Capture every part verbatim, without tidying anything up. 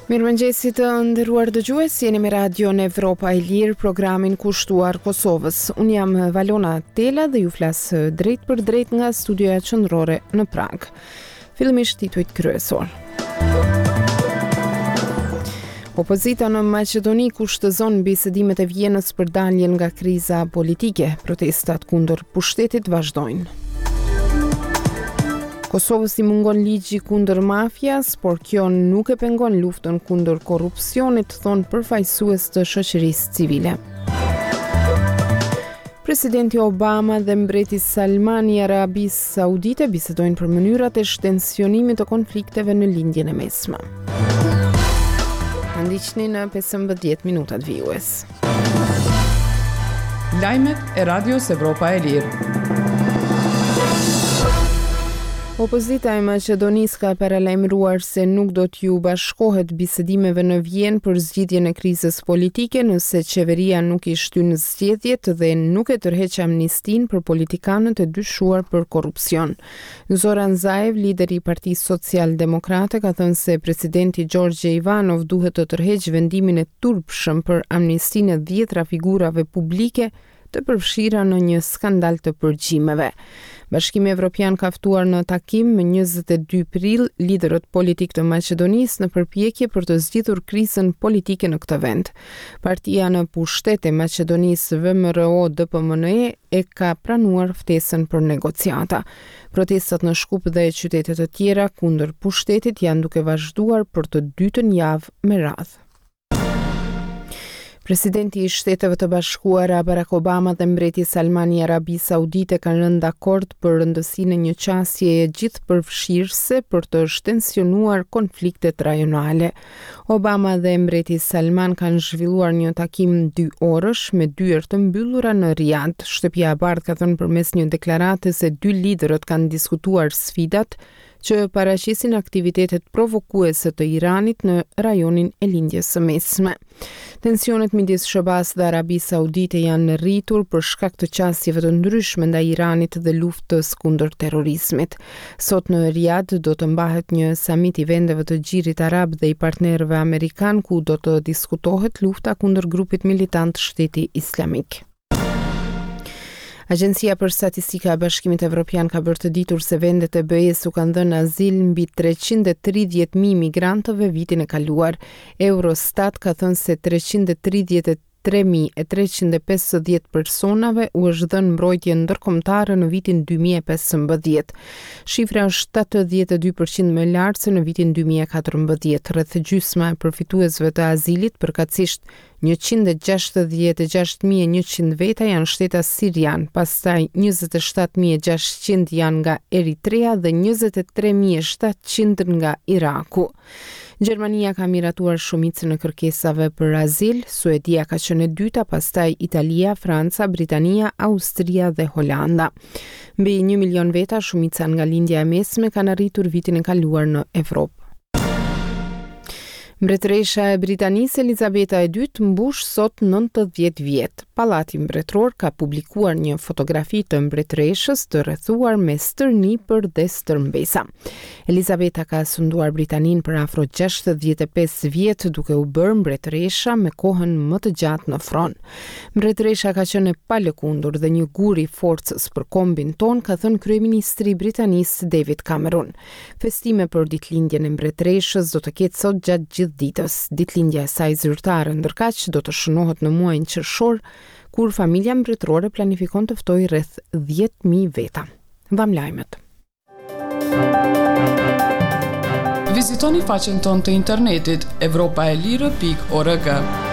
Mirëmëngjesi të nderuar dëgjues, jeni me Radion Evropa e Lirë, programin kushtuar Kosovës. Unë jam Valona Tela dhe ju flas drejt për drejt nga studioja qendrore në Prag. Fillimisht titujt kryesor. Opozita në Maqedoni kushtëzon bisedimet e Vjenës për daljen nga kriza politike. Protestat kundër pushtetit vazhdojnë. Kosovës i mungon ligji kundër mafias, por kjo nuk e pengon luftën kundër korrupsionit, thon përfaqësues të shoqërisë civile. Presidenti Obama dhe mbreti Salman i Arabisë Saudite bisedojnë për mënyrat e shtensionimit të konflikteve në lindjen e mesme. Ndiqni në pesëmbëdhjetë minutat vijues. Lajmet e Radios Evropa e Lirë. Opozita e Maqedonisë ka paralajmëruar se nuk do t'ju bashkohet bisedimeve në Vjenë për zgjidhjen e krizës politike nëse qeveria nuk i shtyn zgjedhjet dhe nuk e tërheq amnistin për politikanët e dyshuar për korrupsion. Zoran Zaev, lideri i Partisë Social-Demokrate, ka thënë se presidenti Gjorgje Ivanov duhet të tërheqë vendimin e turpshëm për amnistinë e dhjetra figurave publike të përfshira në një skandal të përgjimeve. Bashkimi Evropian ka ftuar në takim më njëzet e dy prill liderët politik të Maqedonisë në përpjekje për të zgjidhur krizën politike në këtë vend. Partia në pushtet e Maqedonisë V M R O D P M N E e ka pranuar ftesën për negociata. Protestat në Shkup dhe qytete të tjera kundër pushtetit janë duke vazhduar për të dytën javë me radhë. Presidenti i Shteteve të Bashkuara Barack Obama dhe mbreti Salman i Arabisë Saudite kanë rënë dakord për rëndësinë e një qasjeje gjithëpërfshirëse për të shtensionuar konfliktet rajonale. Obama dhe mbreti Salman kanë zhvilluar një takim dy orësh me dyert të mbyllura në Riyadh. Shtëpia e Bardhë ka thënë përmes një deklarate se dy liderët kanë diskutuar sfidat që paraqisin aktivitetet provokuese të Iranit në rajonin e lindjes së mesme. Tensionet midis S B A-s dhe Arabisë Saudite janë rritur për shkak të qasjeve të ndryshme ndaj Iranit dhe luftës kundër terrorizmit. Sot në Riyadh do të mbahet një samit i vendeve të Gjirit Arab dhe i partnerëve amerikan ku do të diskutohet lufta kundër grupit militant Shteti Islamik. Agjencia për Statistika e Bashkimit Evropian ka bërë të ditur se vendet e B E-s u kanë dhënë azil mbi treqind e tridhjetë mijë migrantëve vitin e kaluar. Eurostat ka thënë se treqind e tridhjetë e tre mijë e treqind e pesëdhjetë personave u është dhënë mbrojtje ndërkombëtare në vitin dy mijë e pesëmbëdhjetë. Shifra është tetëdhjetë e dy përqind më lartë se në vitin dy mijë e katërmbëdhjetë. Rreth gjysma e përfituesve të azilit, përkatësisht njëqind e gjashtëdhjetë e gjashtë mijë e njëqind veta janë shtetas sirian, pastaj njëzet e shtatë mijë e gjashtëqind janë nga Eritrea dhe njëzet e tre mijë e shtatëqind nga Iraku. Gjermania ka miratuar shumicën e kërkesave për azil, Suedia ka qenë e dyta, pastaj Italia, Franca, Britania, Austria dhe Holanda. Mbi një milion veta, shumica nga lindja e mesme kanë arritur vitin e kaluar në Evropë. Mbretëresha e Britanisë Elizabeta e dytë mbush sot nëntëdhjetë vjet. Pallati mbretëror ka publikuar një fotografi të mbretëreshës të rrethuar me stërni për dhe stërmbesa. Elizabeta ka sunduar Britaninë për afro gjashtëdhjetë e pesë vjet duke u bërë mbretëresha me kohën më të gjatë në fron. Mbretëresha ka qenë pa lëkundur dhe një gur i forcës për kombin ton, ka thënë kryeministri i Britanisë David Cameron. Festime për ditëlindjen e mbretëreshës do të ketë sot gjatë gjithë ditës. Ditëlindja e saj zyrtare ndërkaq do të shënohet në muajin qershor, kur familja mbretërore planifikon të ftojë rreth dhjetë mijë veta. Mbam lajmet. Vizitoni faqen tonë të internetit evropaelire pikë org.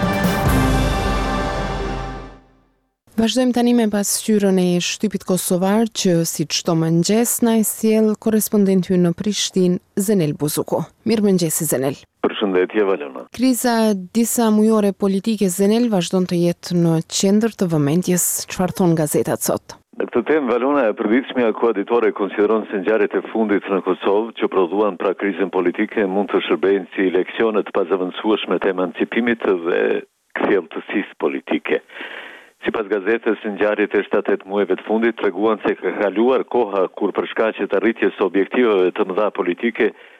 Vazhdojmë tani me pasqyrën e shtypit kosovar që si çdo mëngjes na e sjell korrespondenti ynë në Prishtinë, Zenel Buzuku. Mirëmëngjes Zenel. Përshëndetje Valona. Kriza disa mujore politike, Zenel, vazhdon të jetë në qendër të vëmendjes. Çfarë thon gazetat sot? Në këtë temë, Valona, e përditshmja koaditore konsideron se ngjarjet e fundit në Kosovë që prodhuan pra krizën politike mund të shërbejnë si leksione të pazavendësueshme të emancipimit dhe kthjellësisë politike. Sipas gazetës, ngjarjet e shtatë tetë muajve të fundit treguan se ka kaluar koha kur për shkaqe të arritjes së objektiveve të mëdha politike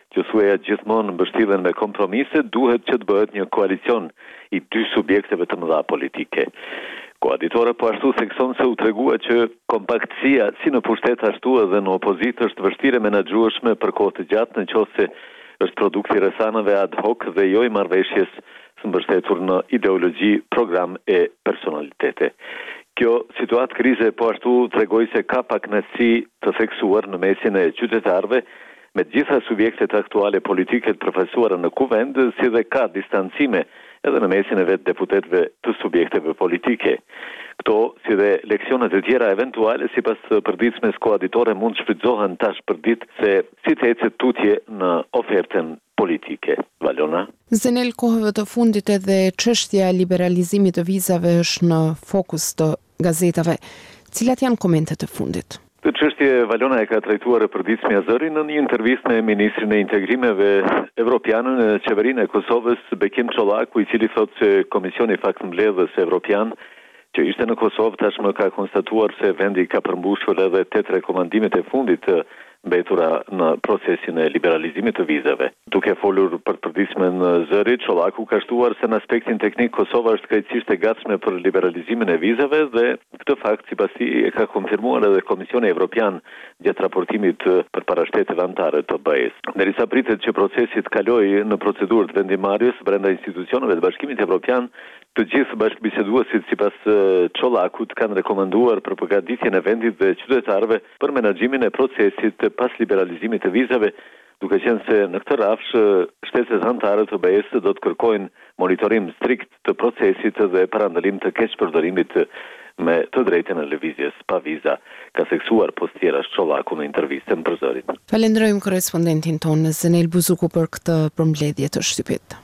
që thuaja gjithmonë mbështillen me kompromise, duhet që të bëhet një koalicion i dy subjekteve të mëdha politike. Koaditora po ashtu thekson se u tregua që kompaktësia si në pushtet ashtu edhe në opozitë është vështirë menaxhueshme për kohë të gjatë nëse është produkti rrethanave ad hoc dhe jo i marrëveshjes së mbështetur në ideologji, program e personalitete. Kjo situatë krize po ashtu tregoi se ka pakënaqësi të theksuar në mesin e qytetarëve me të gjitha subjektet aktuale politike të përfaqësuara në kuvend, si dhe ka distancime edhe në mesin e vetë deputetëve të subjekteve politike. Këto, si dhe leksionet e tjera eventuale, si pas përditshmes koaditore, mund shfrytëzohen tash përdit se si të ecet tutje në ofertën politike. Valona? Zenel, kohëve të fundit edhe çështja e liberalizimit të vizave është në fokus të gazetave. Cilat janë komentet e fundit? Të çështje Valona e ka trajtuar e përditshmi Azëri në një intervistë me ministrin e integrimeve evropian në qeverinë e Kosovës, Bekim Çollaku, i cili thotë se Komisioni Faktmbledhës Evropian që ishte në Kosovë tashmë ka konstatuar se vendi ka përmbushur edhe tetë rekomandimet e fundit të mbetura në procesin e liberalizimit të vizave. Duke folur për përditshmën Zëri, Çollaku ka shtuar se në aspektin teknik Kosova është krejtësisht e gatshme për liberalizimin e vizave dhe këtë fakt sipas tij e ka konfirmuar edhe Komisioni Evropian gjatë raportimit përpara shteteve anëtare të B E S. Derisa pritet që procesi të kalojë në procedurë të vendimarrjes brenda institucioneve të Bashkimit Evropian, të gjithë bashkëbiseduesit sipas Çollakut kanë rekomanduar për përgatitjen e vendit dhe qytetarëve për menaxhimin e procesit pas liberalizimit të vizave, duke qenë se në këtë rafsh shtetet anëtare të B E S do të kërkojnë monitorim strikt të procesit dhe parandalim të keqpërdorimit me të drejtën e lëvizjes pa viza, ka theksuar postierash Çollaku në intervistën për Zërin. Falenderojmë korrespondentin tonë Zenel Buzuku për këtë përmbledhje të shtypit.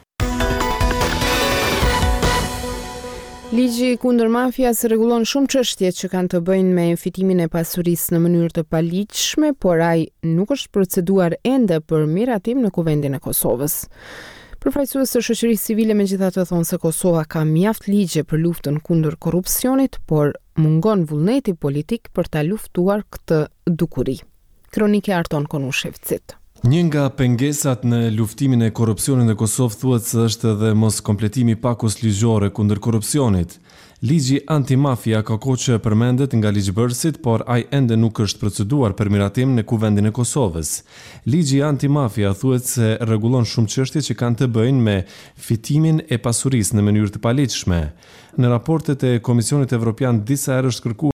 Ligji kundër mafias rregullon shumë çështje që kanë të bëjnë me fitimin e pasurisë në mënyrë të paligjshme, por ai nuk është proceduar ende për miratim në Kuvendin e Kosovës. Përfaqësues të shoqërisë civile megjithatë thonë se Kosova ka mjaft ligje për luftën kundër korrupsionit, por mungon vullneti politik për ta luftuar këtë dukuri. Kronike Arton Konushevcit. Një nga pengesat në luftimin e korrupsionit në Kosovë thuhet se është edhe mos kompletimi pakos ligjore kundër korrupsionit. Ligji antimafia ka kohë që përmendet nga ligjbërësit, por ai ende nuk është proceduar për miratim në Kuvendin e Kosovës. Ligji antimafia thuhet se rregullon shumë çështje që kanë të bëjnë me fitimin e pasurisë në mënyrë të paligjshme. Në raportet e Komisionit Evropian disa herë është kërkuar